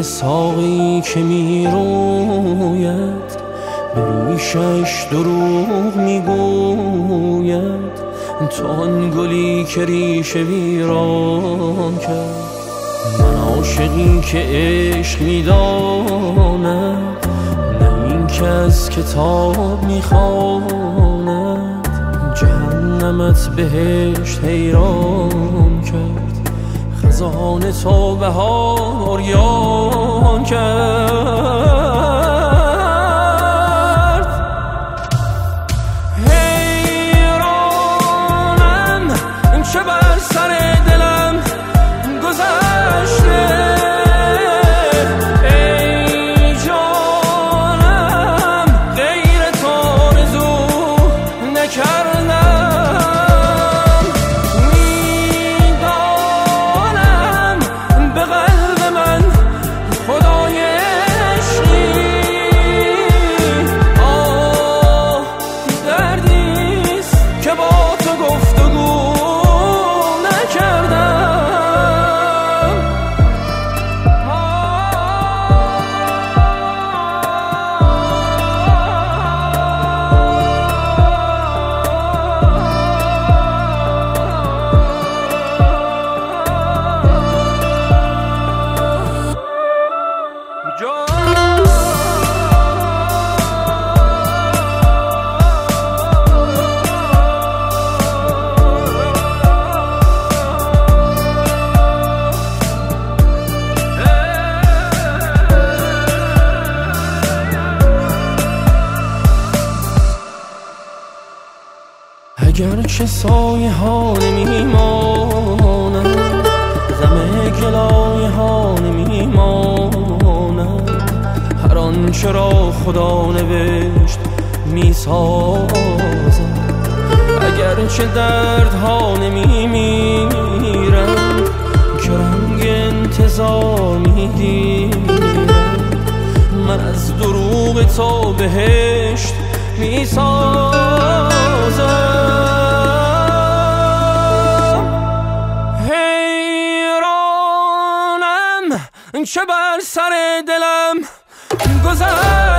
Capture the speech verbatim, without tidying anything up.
ساقی که می روید به ریشش دروغ می گوید. تو آن گلی که ریشه ویران کرد. من عاشقی که عشق می داند، نه این که از کتاب می خواند. جهنمت بهشت حیران کرد، خزان تو بهار یان کرد. حیرانم چه بر سر دلم گذشته. ای جانم غیر تو آرزو نکردم. اگرچه سایه ها نمیمانند، غم گلایه ها نمیمانند. هر آنچه را خدا نوشت میسازد. اگرچه دردها نمیمیرند، که رنگ انتظار میگیرند. من از دروغ تو بهشت میسازم. حیرانم چه بر سر دلم گذشت.